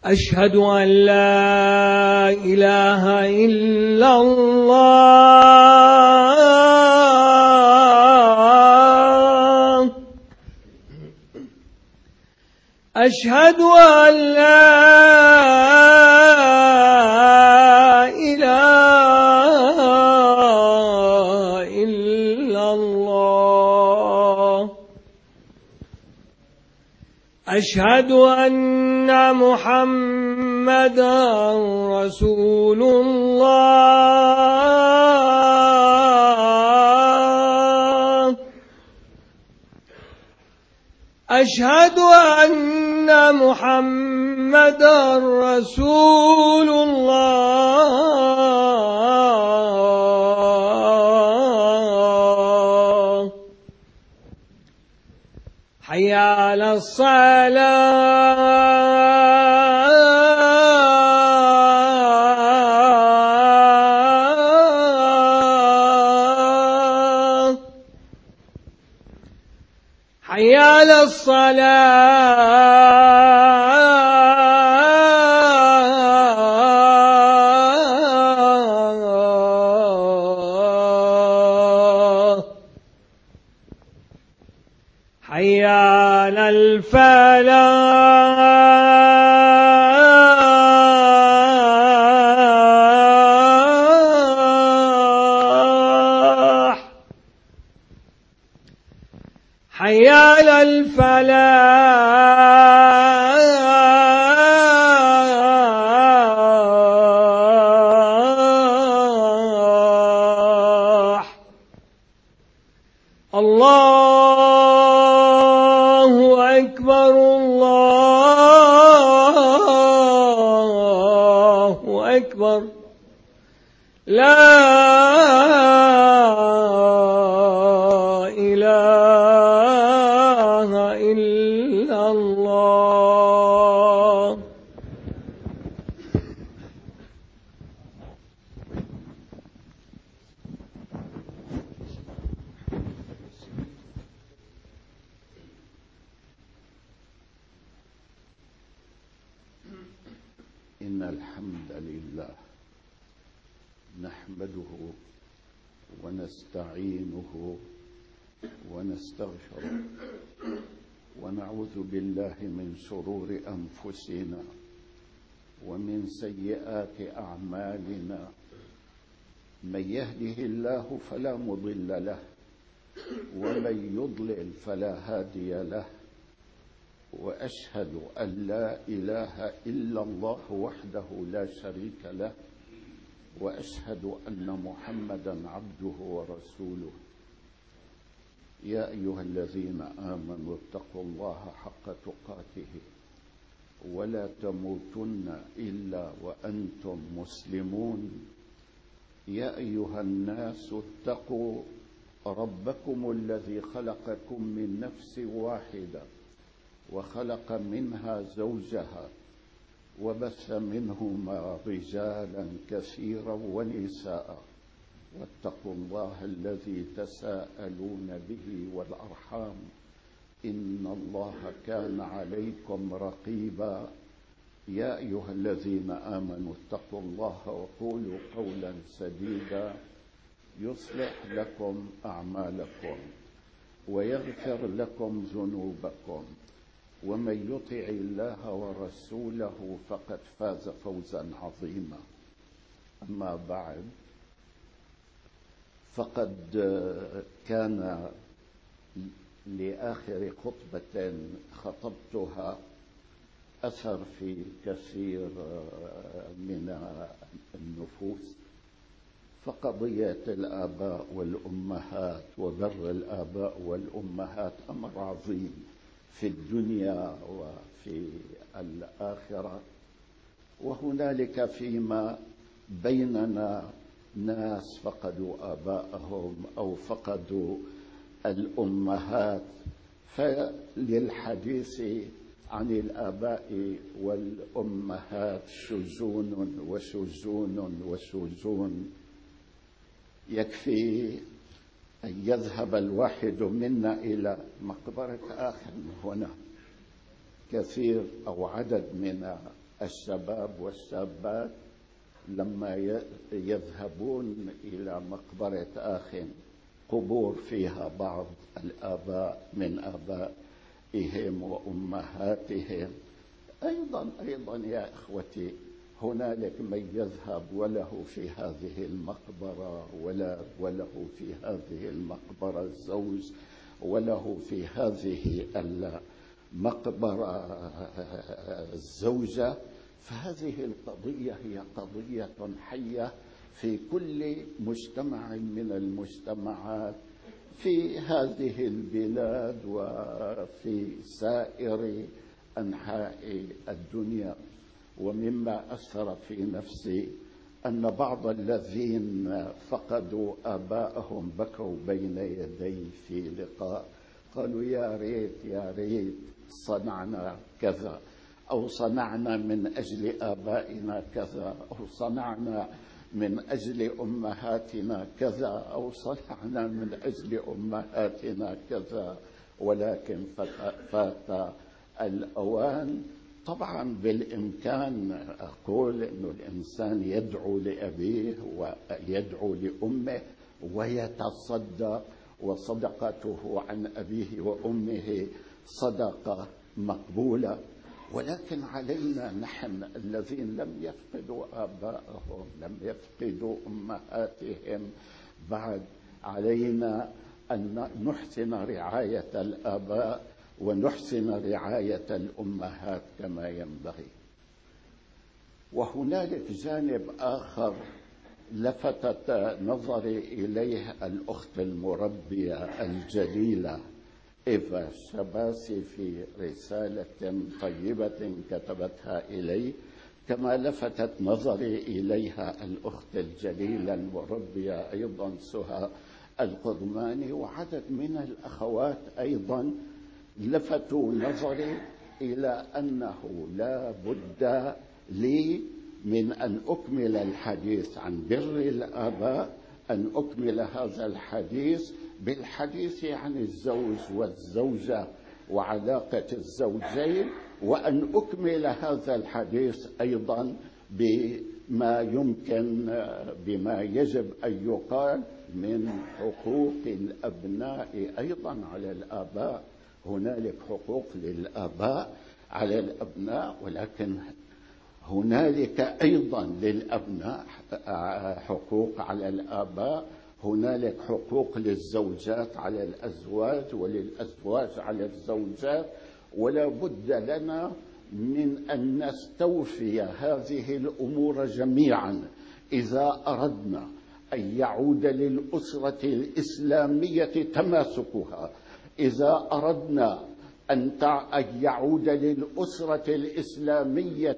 أشهد أن لا إله إلا الله. أشهد أن لا إله إلا الله. أشهد أن محمدا رسول الله. أشهد أن محمدا رسول الله. حي على الصلاة. حي على الصلاة. حي على الفلاح. حي على الفلاح. الله أكبر الله أكبر. لا إله إلا الله. إن الحمد لله نحمده ونستعينه ونستغفره ونعوذ بالله من شرور أنفسنا ومن سيئات أعمالنا. من يهده الله فلا مضل له ومن يضلل فلا هادي له. وأشهد أن لا إله إلا الله وحده لا شريك له، وأشهد أن محمدا عبده ورسوله. يا أيها الذين آمنوا اتقوا الله حق تقاته ولا تموتن إلا وأنتم مسلمون. يا أيها الناس اتقوا ربكم الذي خلقكم من نفس واحدة وخلق منها زوجها وبث منهما رجالا كثيرا ونساء. واتقوا الله الذي تساءلون به والأرحام إن الله كان عليكم رقيبا. يا أيها الذين آمنوا اتقوا الله وقولوا قولا سديدا يصلح لكم أعمالكم ويغفر لكم ذنوبكم، ومن يطع الله ورسوله فقد فاز فوزا عظيما. أما بعد، فقد كان لآخر خطبة خطبتها أثر في كثير من النفوس. فقضية الآباء والأمهات وبر الآباء والأمهات أمر عظيم في الدنيا وفي الآخرة. وهنالك فيما بيننا ناس فقدوا آباءهم أو فقدوا الأمهات، فللحديث عن الآباء والأمهات شجون وشجون وشجون. يكفي أن يذهب الواحد منا إلى مقبرة آخر هنا. كثير أو عدد من الشباب والشابات لما يذهبون إلى مقبرة آخ قبور فيها بعض الآباء من آبائهم وأمهاتهم، أيضا يا إخوتي هنالك من يذهب وله في هذه المقبرة وله في هذه المقبرة الزوج، وله في هذه المقبرة الزوجة. فهذه القضية هي قضية حية في كل مجتمع من المجتمعات في هذه البلاد وفي سائر أنحاء الدنيا. ومما أثر في نفسي أن بعض الذين فقدوا آباءهم بكوا بين يدي في لقاء، قالوا يا ريت صنعنا كذا، أو صنعنا من أجل آبائنا كذا، أو صنعنا من أجل أمهاتنا كذا، أو صنعنا من أجل أمهاتنا كذا، ولكن فات الأوان. طبعا بالإمكان أقول أن الإنسان يدعو لأبيه ويدعو لأمه ويتصدق، وصدقته عن أبيه وأمه صدقة مقبولة، ولكن علينا نحن الذين لم يفقدوا آبائهم، لم يفقدوا أمهاتهم بعد، علينا أن نحسن رعاية الآباء ونحسن رعاية الأمهات كما ينبغي. وهنالك جانب آخر لفتت نظري إليه الأخت المربية الجليلة إيفا شباسي في رسالة طيبة كتبتها إلي، كما لفتت نظري إليها الأخت الجليلة المربية أيضا سهى القضماني، وعدد من الأخوات أيضا لفتوا نظري إلى أنه لا بد لي من أن أكمل الحديث عن بر الآباء، أن أكمل هذا الحديث بالحديث عن الزوج والزوجة وعلاقة الزوجين، وأن أكمل هذا الحديث أيضا بما يجب أن يقال من حقوق الأبناء أيضا على الآباء. هنالك حقوق للآباء على الأبناء، ولكن هنالك أيضا للأبناء حقوق على الآباء، هنالك حقوق للزوجات على الأزواج وللأزواج على الزوجات. ولا بد لنا من أن نستوفي هذه الأمور جميعا إذا أردنا أن يعود للأسرة الإسلامية تماسكها، إذا أردنا أن يعود للأسرة الإسلامية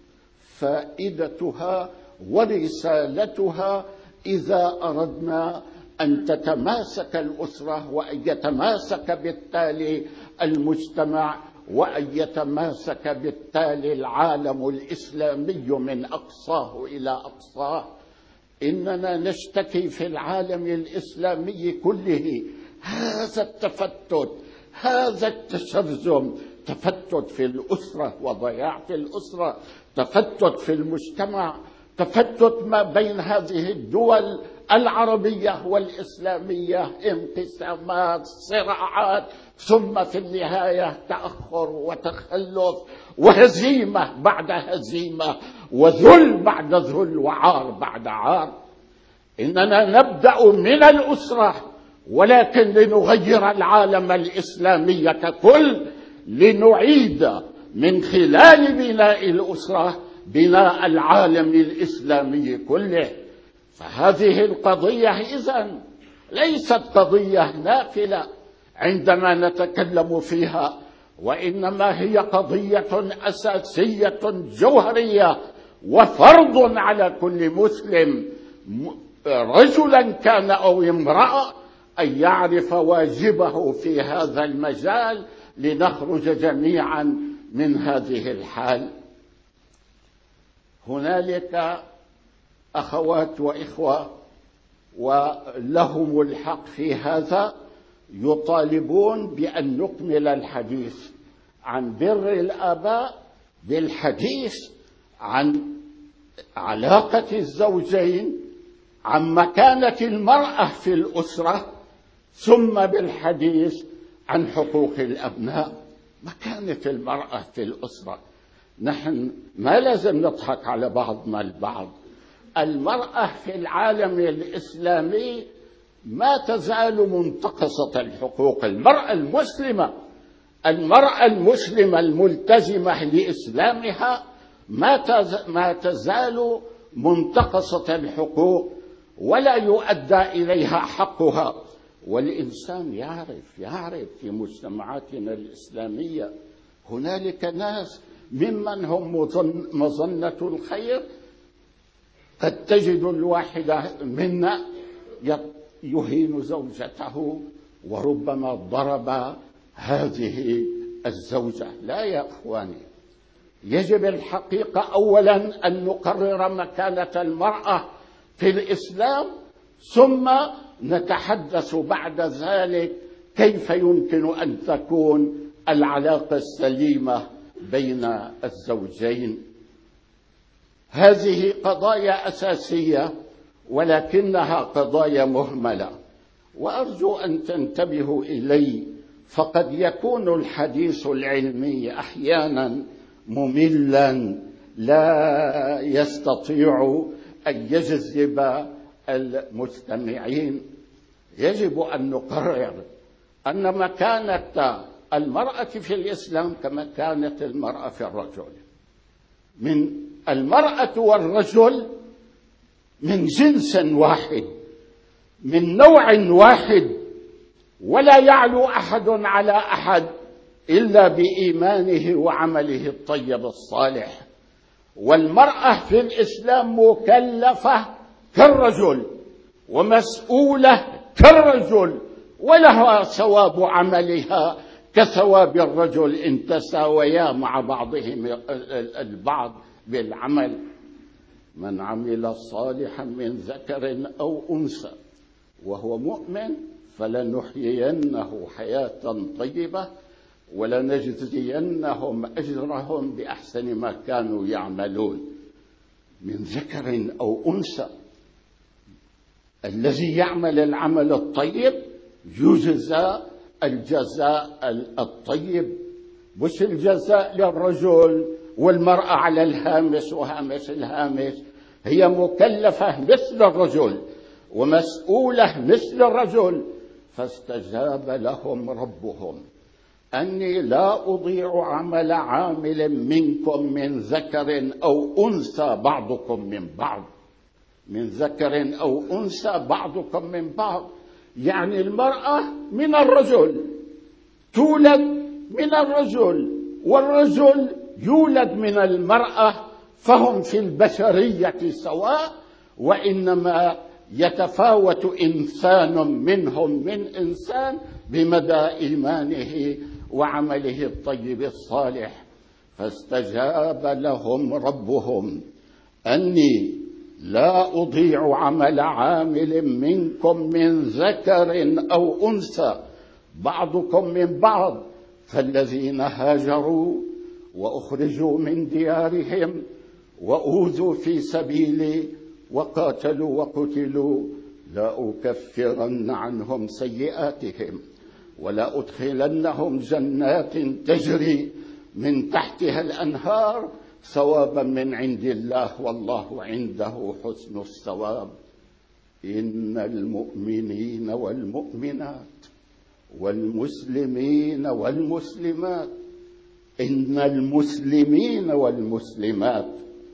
فائدتها ورسالتها، إذا أردنا أن تتماسك الأسرة وأن يتماسك بالتالي المجتمع وأن يتماسك بالتالي العالم الإسلامي من أقصاه إلى أقصاه. إننا نشتكي في العالم الإسلامي كله هذا التفتت، هذا التشرذم، تفتت في الأسرة وضياع في الأسرة، تفتت في المجتمع، تفتت ما بين هذه الدول العربية والإسلامية، انقسامات، صراعات، ثم في النهاية تأخر وتخلف وهزيمة بعد هزيمة وذل بعد ذل وعار بعد عار. إننا نبدأ من الأسرة، ولكن لنغير العالم الإسلامي ككل، لنعيد من خلال بناء الأسرة بناء العالم الإسلامي كله. فهذه القضية إذن ليست قضية نافلة عندما نتكلم فيها، وإنما هي قضية أساسية جوهرية وفرض على كل مسلم رجلا كان أو امرأة أن يعرف واجبه في هذا المجال لنخرج جميعا من هذه الحال. هنالك أخوات وإخوة ولهم الحق في هذا، يطالبون بأن نكمل الحديث عن بر الآباء بالحديث عن علاقة الزوجين، عن مكانة المرأة في الأسرة، ثم بالحديث عن حقوق الأبناء. مكانة المرأة في الأسرة، نحن ما لازم نضحك على بعضنا البعض. المرأة في العالم الإسلامي ما تزال منتقصة الحقوق. المرأة المسلمة الملتزمة لإسلامها ما تزال منتقصة الحقوق ولا يؤدى إليها حقها. والإنسان يعرف في مجتمعاتنا الإسلامية هنالك ناس ممن هم مظنة الخير، قد تجد الواحد منا يهين زوجته وربما ضرب هذه الزوجة. لا يا أخواني، يجب الحقيقة أولا أن نقرر مكانة المرأة في الإسلام، ثم نتحدث بعد ذلك كيف يمكن أن تكون العلاقة السليمة بين الزوجين. هذه قضايا أساسية ولكنها قضايا مهملة، وأرجو أن تنتبهوا إلي، فقد يكون الحديث العلمي أحيانا مملا لا يستطيع أن يجذب المستمعين. يجب أن نقرر أن مكانة المرأة في الإسلام كمكانة المرأة في الرجل. من المرأة والرجل من جنس واحد، من نوع واحد، ولا يعلو أحد على أحد إلا بإيمانه وعمله الطيب الصالح. والمرأة في الإسلام مكلفة كالرجل ومسؤولة كالرجل، ولها ثواب عملها كثواب الرجل إن تساويا مع بعضهم البعض بالعمل. من عمل صالحا من ذكر أو أنثى وهو مؤمن فلنحيينه حياة طيبة ولنجزينهم أجرهم بأحسن ما كانوا يعملون. من ذكر أو أنثى، الذي يعمل العمل الطيب يجزى الجزاء الطيب، مش الجزاء للرجل والمرأة على الهامش وهامش الهامش. هي مكلفة مثل الرجل ومسؤولة مثل الرجل. فاستجاب لهم ربهم أني لا أضيع عمل عامل منكم من ذكر أو أنثى بعضكم من بعض. من ذكر أو أنثى بعضكم من بعض، يعني المرأة من الرجل تولد من الرجل، والرجل يولد من المرأة، فهم في البشرية سواء، وإنما يتفاوت إنسان منهم من إنسان بمدى إيمانه وعمله الطيب الصالح. فاستجاب لهم ربهم أني لا أضيع عمل عامل منكم من ذكر أو أنثى بعضكم من بعض. فالذين هاجروا وأخرجوا من ديارهم وأوذوا في سبيلي وقاتلوا وقتلوا لا أكفرن عنهم سيئاتهم ولا أدخلنهم جنات تجري من تحتها الأنهار ثوابا من عند الله والله عنده حسن الثواب. إن المؤمنين والمؤمنات والمسلمين والمسلمات إن المسلمين والمسلمات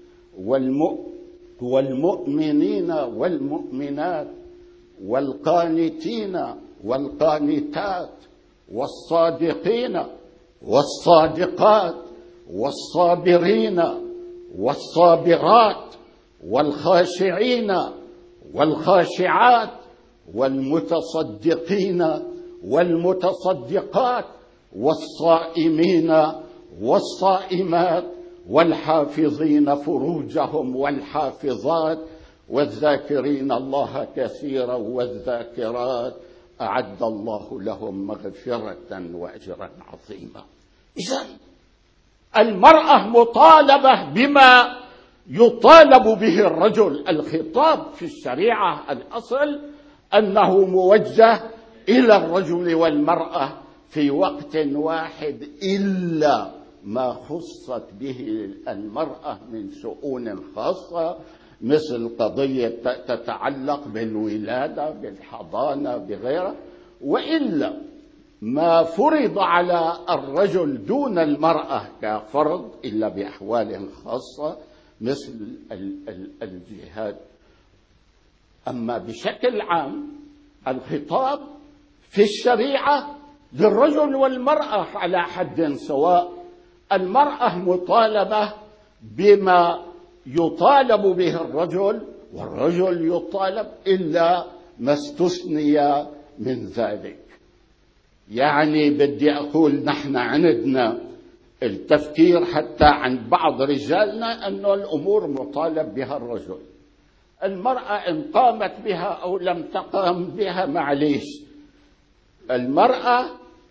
والمؤمنين والمؤمنات والقانتين والقانتات والصادقين والصادقات والصابرين والصابرات والخاشعين والخاشعات والمتصدقين والمتصدقات والصائمين والصائمات والحافظين فروجهم والحافظات والذاكرين الله كثيرا والذاكرات أعد الله لهم مغفرة وأجرا عظيما. إذن المرأة مطالبة بما يطالب به الرجل. الخطاب في الشريعة الأصل أنه موجه إلى الرجل والمرأة في وقت واحد، إلا ما خصت به المرأة من شؤون خاصة، مثل قضية تتعلق بالولادة، بالحضانة، بغيرها. وإلا ما فرض على الرجل دون المرأة كفرض إلا بأحوال خاصة مثل الجهاد. أما بشكل عام الخطاب في الشريعة للرجل والمرأة على حد سواء. المرأة مطالبة بما يطالب به الرجل، والرجل يطالب إلا ما استثني من ذلك. يعني بدي أقول نحن عندنا التفكير حتى عند بعض رجالنا أنه الأمور مطالب بها الرجل. المرأة إن قامت بها أو لم تقم بها معليش. المرأة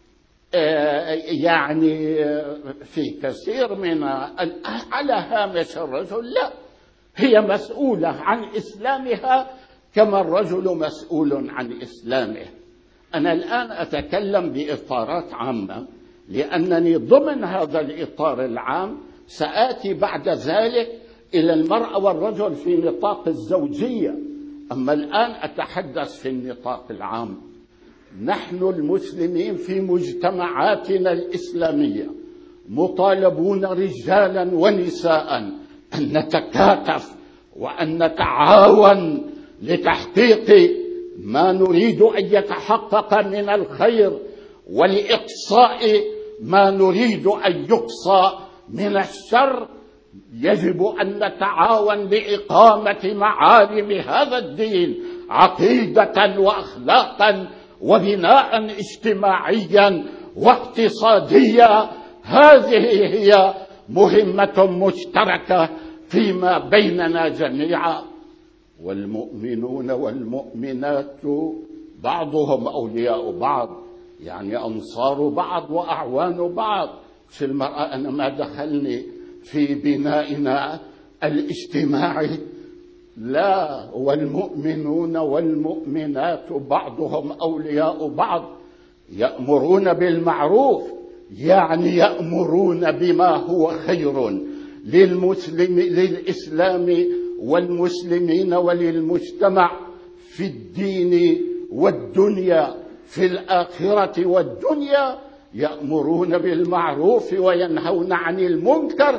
يعني في كثير من على هامش الرجل، لا، هي مسؤولة عن إسلامها كما الرجل مسؤول عن إسلامه. أنا الآن أتكلم بإطارات عامة، لأنني ضمن هذا الإطار العام سآتي بعد ذلك إلى المرأة والرجل في نطاق الزوجية. أما الآن أتحدث في النطاق العام. نحن المسلمين في مجتمعاتنا الإسلامية مطالبون رجالا ونساء أن نتكاتف وأن نتعاون لتحقيق ما نريد أن يتحقق من الخير، ولإقصاء ما نريد أن يقصى من الشر. يجب أن نتعاون لإقامة معالم هذا الدين عقيدة وأخلاقا وبناء اجتماعيا واقتصاديا. هذه هي مهمة مشتركة فيما بيننا جميعا. والمؤمنون والمؤمنات بعضهم أولياء بعض، يعني أنصار بعض وأعوان بعض. في المرأة أنا ما دخلني في بنائنا الاجتماعي، لا، والمؤمنون والمؤمنات بعضهم أولياء بعض يأمرون بالمعروف، يعني يأمرون بما هو خير للإسلام والمسلمين وللمجتمع في الدين والدنيا، في الآخرة والدنيا. يأمرون بالمعروف وينهون عن المنكر،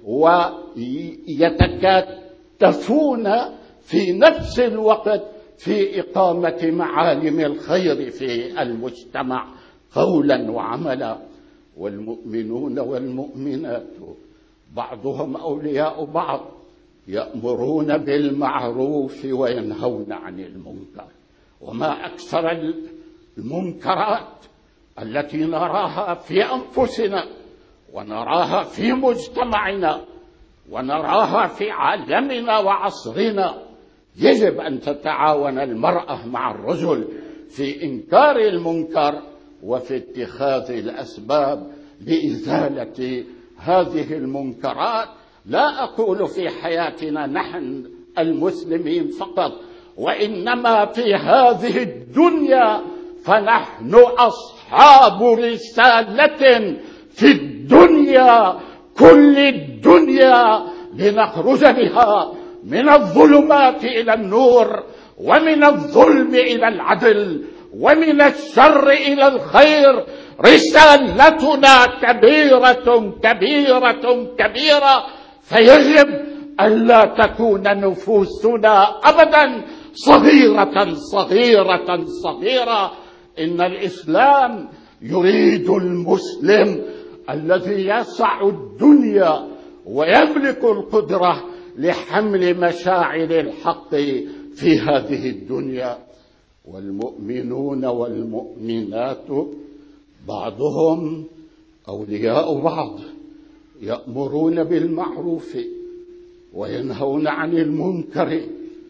ويتكاتفون في نفس الوقت في إقامة معالم الخير في المجتمع قولا وعملا. والمؤمنون والمؤمنات بعضهم أولياء بعض يأمرون بالمعروف وينهون عن المنكر. وما أكثر المنكرات التي نراها في أنفسنا ونراها في مجتمعنا ونراها في عالمنا وعصرنا. يجب أن تتعاون المرأة مع الرجل في إنكار المنكر وفي اتخاذ الأسباب لإزالة هذه المنكرات. لا أقول في حياتنا نحن المسلمين فقط، وإنما في هذه الدنيا، فنحن أصحاب رسالة في الدنيا، كل الدنيا، لنخرج بها من الظلمات إلى النور، ومن الظلم إلى العدل، ومن الشر إلى الخير. رسالتنا كبيرة كبيرة كبيرة، فيجب ألا تكون نفوسنا أبدا صغيرة صغيرة صغيرة. إن الإسلام يريد المسلم الذي يسع الدنيا ويملك القدرة لحمل مشاعر الحق في هذه الدنيا. والمؤمنون والمؤمنات بعضهم أولياء بعض يأمرون بالمعروف وينهون عن المنكر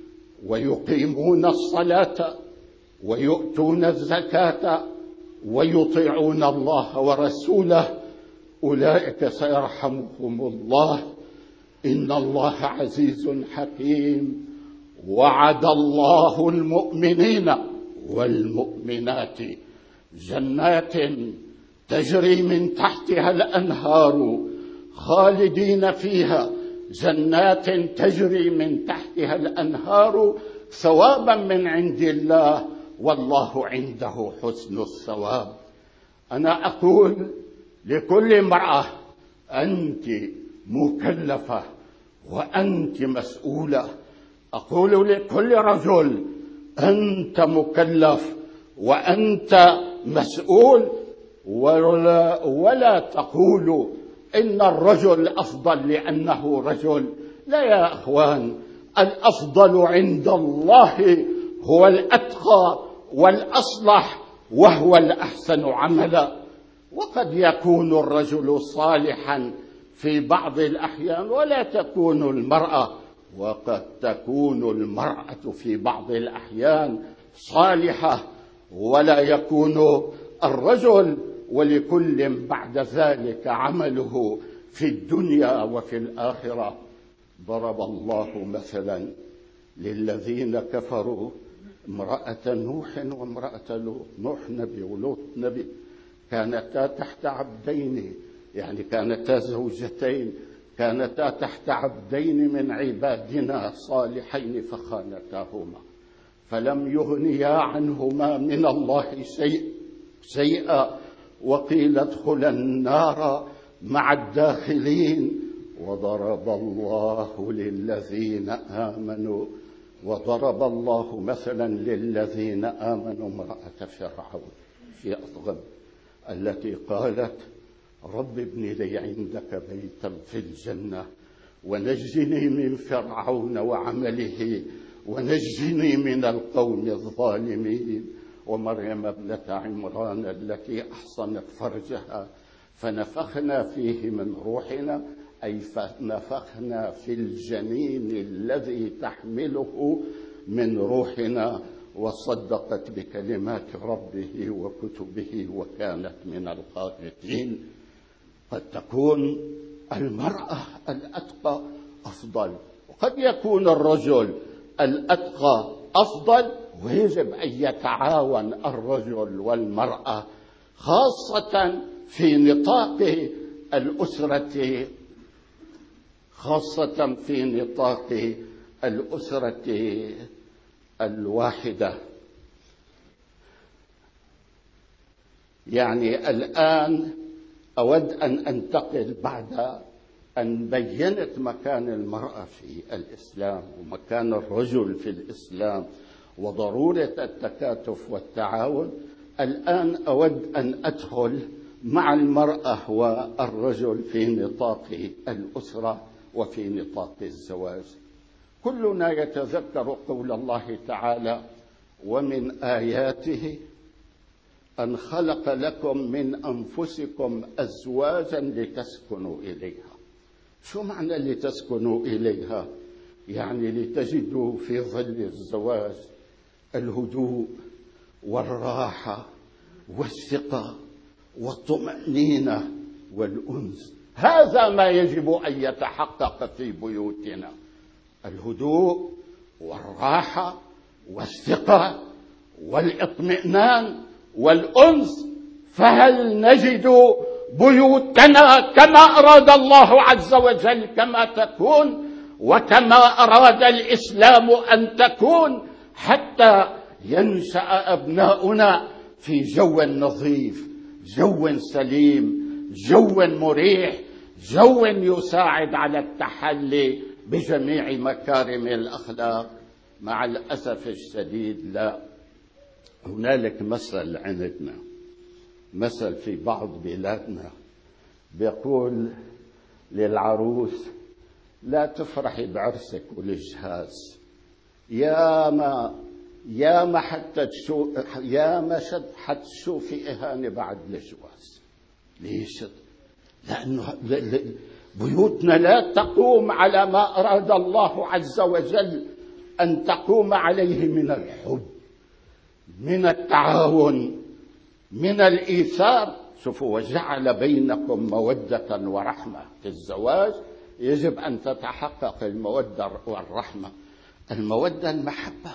ويقيمون الصلاة ويؤتون الزكاة ويطيعون الله ورسوله. أولئك سيرحمهم الله إن الله عزيز حكيم. وعد الله المؤمنين والمؤمنات جنات تجري من تحتها الأنهار خالدين فيها، جنات تجري من تحتها الأنهار ثوابا من عند الله، والله عنده حسن الثواب. أنا أقول لكل امرأة: أنت مكلفة وأنت مسؤولة. أقول لكل رجل: أنت مكلف وأنت مسؤول. ولا تقولوا إن الرجل أفضل لأنه رجل. لا يا أخوان، الأفضل عند الله هو الأتقى والأصلح وهو الأحسن عملا. وقد يكون الرجل صالحا في بعض الأحيان ولا تكون المرأة، وقد تكون المرأة في بعض الأحيان صالحة ولا يكون الرجل. ولكل بعد ذلك عمله في الدنيا وفي الآخرة. ضرب الله مثلا للذين كفروا امرأة نوح وامرأة لوط. نوح نبي ولوط نبي، كانتا تحت عبدين، يعني كانتا زوجتين، كانتا تحت عبدين من عبادنا صالحين فخانتاهما فلم يغنيا عنهما من الله شيئا وقيل ادخلا النار مع الداخلين. وضرب الله مثلا للذين آمنوا امرأة فرعون في أطغم التي قالت: رب ابن لي عندك بيتا في الجنة ونجني من فرعون وعمله ونجني من القوم الظالمين. ومريم ابنة عمران التي أحصنت فرجها فنفخنا فيه من روحنا، أي فنفخنا في الجنين الذي تحمله من روحنا، وصدقت بكلمات ربه وكتبه وكانت من القانتين. قد تكون المرأة الأتقى أفضل، وقد يكون الرجل الأتقى أفضل، ويجب أن يتعاون الرجل والمرأة خاصة في نطاق الأسرة الواحدة. يعني الآن أود أن أنتقل بعد أن بينت مكان المرأة في الإسلام ومكان الرجل في الإسلام وضرورة التكاتف والتعاون. الآن أود أن أدخل مع المرأة والرجل في نطاق الأسرة وفي نطاق الزواج. كلنا يتذكر قول الله تعالى: ومن آياته أن خلق لكم من أنفسكم أزواجا لتسكنوا إليها. شو معنى لتسكنوا إليها؟ يعني لتجدوا في ظل الزواج الهدوء والراحة والثقة والطمأنينة والأنس. هذا ما يجب أن يتحقق في بيوتنا: الهدوء والراحة والثقة والإطمئنان والأنس. فهل نجد بيوتنا كما أراد الله عز وجل كما تكون وكما أراد الإسلام أن تكون، حتى ينشأ أبناؤنا في جو نظيف، جو سليم، جو مريح، جو يساعد على التحلي بجميع مكارم الأخلاق؟ مع الأسف الشديد لا. هنالك مثل عندنا، مثل في بعض بلادنا بيقول للعروس: لا تفرحي بعرسك والجهاز، يا ما حتشوفي إهانة بعد الجواز. ليش؟ لأنه بيوتنا لا تقوم على ما أراد الله عز وجل أن تقوم عليه من الحب، من التعاون، من الإيثار. شوفوا: وجعل بينكم مودة ورحمة. في الزواج يجب أن تتحقق المودة والرحمة. المودة المحبة،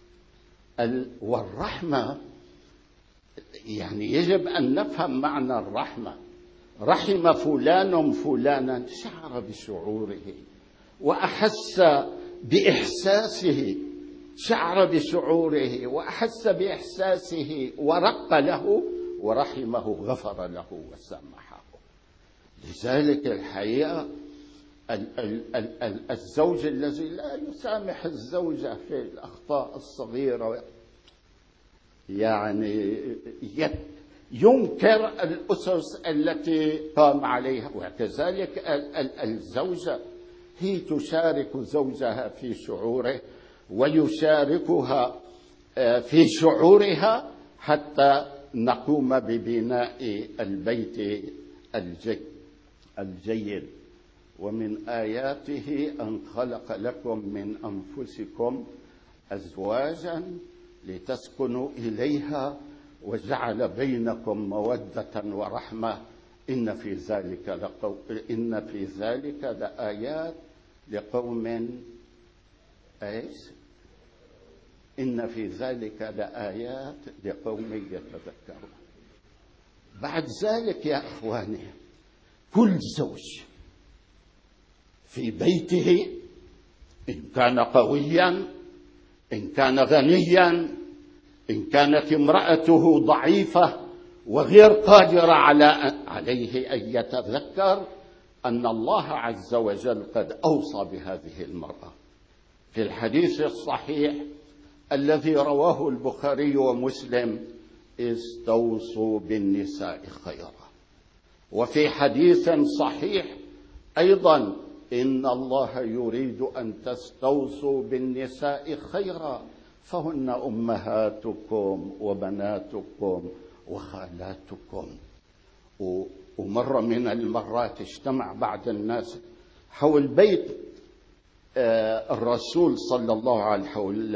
والرحمة يعني يجب أن نفهم معنى الرحمة. رحم فلان فلانا، شعر بشعوره وأحس بإحساسه، شعر بشعوره وأحس بإحساسه ورق له ورحمه، غفر له وسامحه. لذلك الحقيقة الزوج الذي لا يسامح الزوجة في الأخطاء الصغيرة يعني ينكر الأسس التي قام عليها. وكذلك الزوجة هي تشارك زوجها في شعوره ويشاركها في شعورها حتى نقوم ببناء البيت الجيد. ومن آياته أن خلق لكم من أنفسكم أزواجا لتسكنوا إليها وجعل بينكم مودة ورحمة إن في ذلك لآيات لقوم إن في ذلك لآيات لقوم يتذكرون. بعد ذلك يا أخواني، كل زوج في بيته إن كان قويا، إن كان غنيا، إن كانت امرأته ضعيفة وغير قادرة عليه أن يتذكر أن الله عز وجل قد أوصى بهذه المرأة في الحديث الصحيح الذي رواه البخاري ومسلم: استوصوا بالنساء خيرا. وفي حديث صحيح أيضا: إن الله يريد أن تستوصوا بالنساء خيرا فهن أمهاتكم وبناتكم وخالاتكم. ومرة من المرات اجتمع بعض الناس حول بيت الرسول صلى الله عليه حول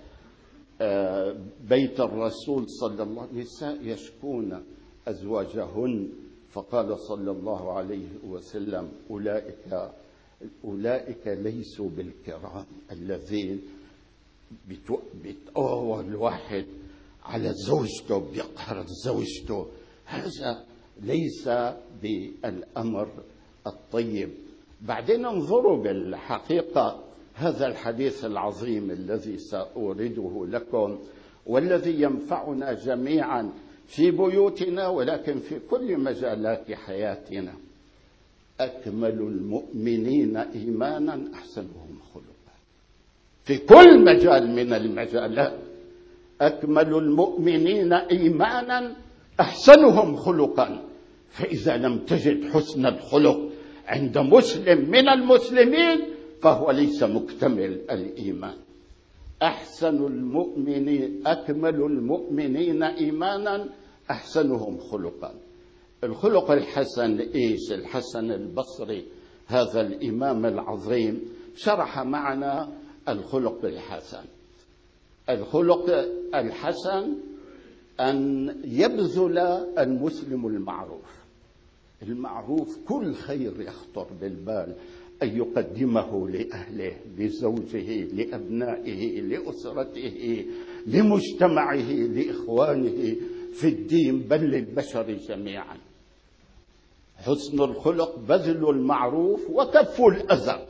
بيت الرسول صلى الله عليه وسلم، نساء يشكون أزواجهن، فقال صلى الله عليه وسلم: أولئك ليسوا بالكرام الذين بتقوى الواحد على زوجته، بيقهر زوجته. هذا ليس بالأمر الطيب. بعدين انظروا بالحقيقة هذا الحديث العظيم الذي سأورده لكم والذي ينفعنا جميعا في بيوتنا ولكن في كل مجالات حياتنا: أكمل المؤمنين إيمانا أحسنهم خلقا. في كل مجال من المجالات أكمل المؤمنين إيمانا أحسنهم خلقا. فإذا لم تجد حسن الخلق عند مسلم من المسلمين فهو ليس مكتمل الإيمان. أكمل المؤمنين إيمانا أحسنهم خلقا. الخلق الحسن إيش؟ الحسن البصري هذا الإمام العظيم شرح معنا الخلق الحسن. الخلق الحسن أن يبذل المسلم المعروف كل خير يخطر بالبال أن يقدمه لأهله، لزوجه، لأبنائه، لأسرته، لمجتمعه، لإخوانه في الدين، بل للبشر جميعا. حسن الخلق بذل المعروف وكف الأذى،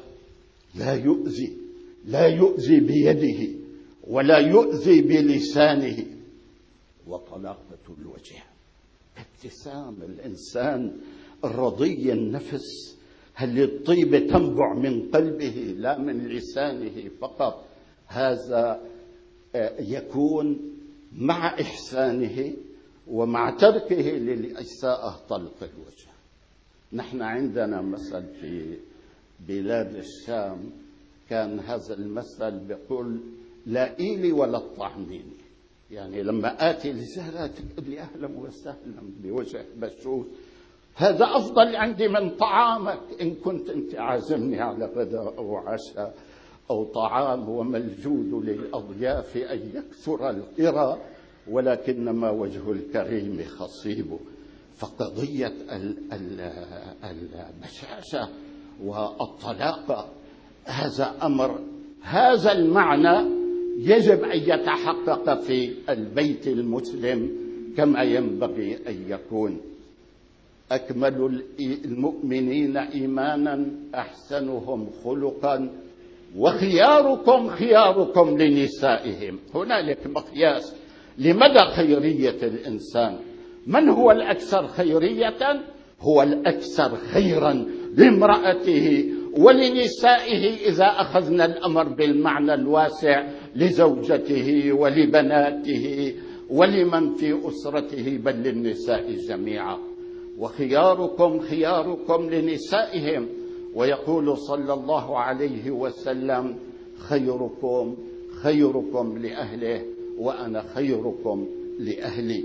لا يؤذي بيده ولا يؤذي بلسانه. وطلاقة الوجه، ابتسام الإنسان الرضي النفس، هل الطيبة تنبع من قلبه لا من لسانه فقط. هذا يكون مع إحسانه ومع تركه للإساءة طلق الوجه. نحن عندنا مثل في بلاد الشام كان هذا المثل بيقول: لا إيلي ولا الطعميني. يعني لما آتي لزهرة تقول لي أهلا وسهلا بوجه بشوش، هذا أفضل عندي من طعامك إن كنت أنت عازمني على غداء أو عشاء أو طعام. وما الجود للأضياف أن يكثر القرى ولكنما وجه الكريم خصيب. فقضية البشاشة والطلاق. هذا أمر، هذا المعنى يجب أن يتحقق في البيت المسلم كما ينبغي أن يكون. أكمل المؤمنين إيمانا أحسنهم خلقا وخياركم خياركم لنسائهم. هنالك مقياس لمدى خيرية الإنسان. من هو الأكثر خيرية؟ هو الأكثر خيرا لامرأته ولنسائه، إذا أخذنا الأمر بالمعنى الواسع، لزوجته ولبناته ولمن في أسرته، بل للنساء جميعا. وخياركم خياركم لنسائهم. ويقول صلى الله عليه وسلم: خيركم خيركم لأهله وأنا خيركم لأهلي.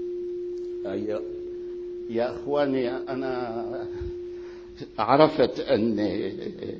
يا أخواني، أنا عرفت أني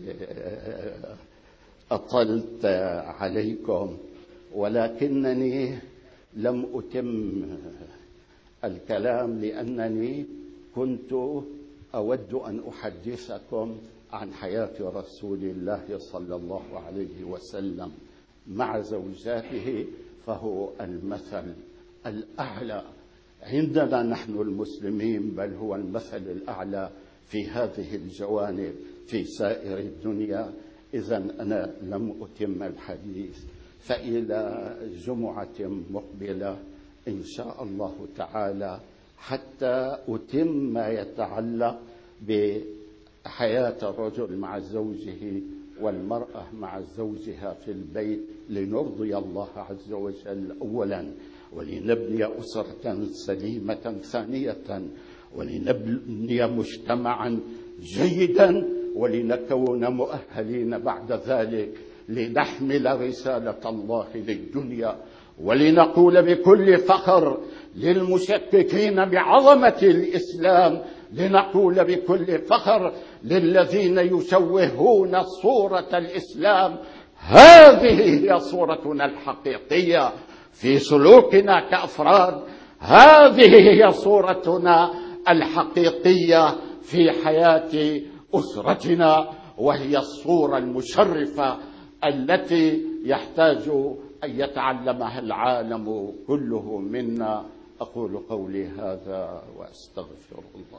أطلت عليكم، ولكنني لم أتم الكلام لأنني كنت أود أن أحدثكم عن حياة رسول الله صلى الله عليه وسلم مع زوجاته، فهو المثل الأعلى عندنا نحن المسلمين، بل هو المثل الأعلى في هذه الجوانب في سائر الدنيا. إذن أنا لم أتم الحديث، فإلى جمعة مقبلة إن شاء الله تعالى حتى أتم ما يتعلق بحياة الرجل مع زوجه والمرأة مع زوجها في البيت، لنرضي الله عز وجل أولا، ولنبني أسرة سليمة ثانية، ولنبني مجتمعا جيدا، ولنكون مؤهلين بعد ذلك لنحمل رسالة الله للدنيا، ولنقول بكل فخر للمشككين بعظمة الإسلام، لنقول بكل فخر للذين يشوهون صورة الإسلام: هذه هي صورتنا الحقيقية في سلوكنا كأفراد، هذه هي صورتنا الحقيقية في حياة أسرتنا، وهي الصورة المشرفة التي يحتاج أن يتعلمها العالم كله منا. أقول قولي هذا وأستغفر الله.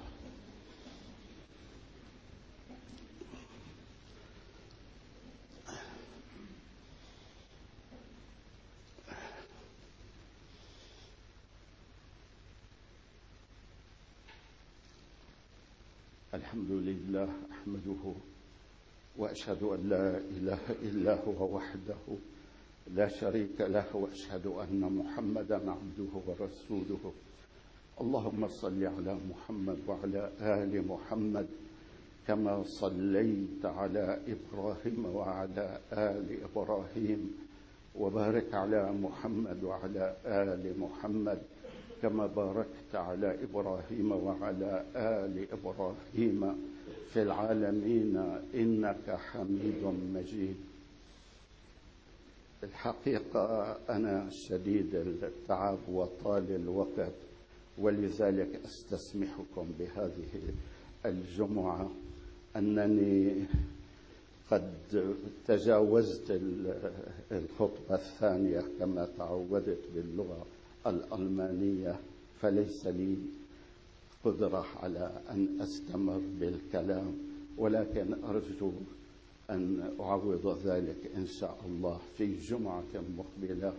الحمد لله أحمده وأشهد أن لا إله إلا هو وحده لا شريك له، وأشهد أن محمدا عبده ورسوله. اللهم صل على محمد وعلى آل محمد كما صليت على إبراهيم وعلى آل إبراهيم، وبارك على محمد وعلى آل محمد كما باركت على إبراهيم وعلى آل إبراهيم في العالمين إنك حميد مجيد. الحقيقة أنا شديد التعب وطال الوقت، ولذلك أستسمحكم بهذه الجمعة أنني قد تجاوزت الخطبة الثانية كما تعودت باللغة الألمانية، فليس لي قدرة على أن أستمر بالكلام، ولكن أرجو أن أعوض ذلك إن شاء الله في جمعة مقبلة.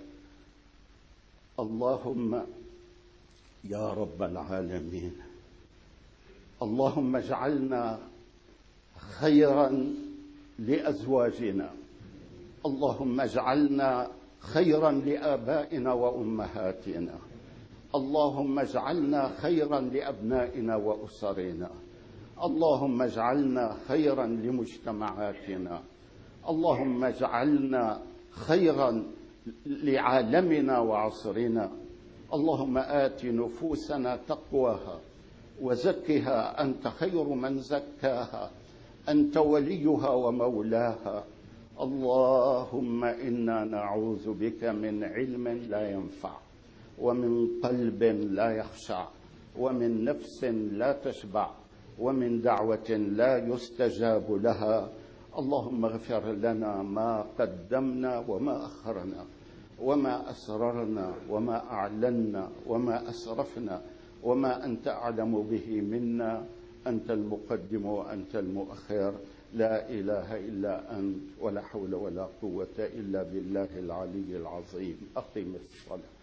اللهم يا رب العالمين، اللهم اجعلنا خيرا لأزواجنا، اللهم اجعلنا خيرا لآبائنا وأمهاتنا، اللهم اجعلنا خيرا لأبنائنا وأسرنا، اللهم اجعلنا خيرا لمجتمعاتنا، اللهم اجعلنا خيرا لعالمنا وعصرنا. اللهم آت نفوسنا تقواها وزكها أنت خير من زكاها، أنت وليها ومولاها. اللهم إنا نعوذ بك من علم لا ينفع، ومن قلب لا يخشع، ومن نفس لا تشبع، ومن دعوة لا يستجاب لها. اللهم اغفر لنا ما قدمنا وما أخرنا، وما أسررنا وما أعلنا وما أسرفنا، وما أنت أعلم به منا. أنت المقدم وأنت المؤخر، لا إله إلا أنت، ولا حول ولا قوة إلا بالله العلي العظيم. أقم الصلاة.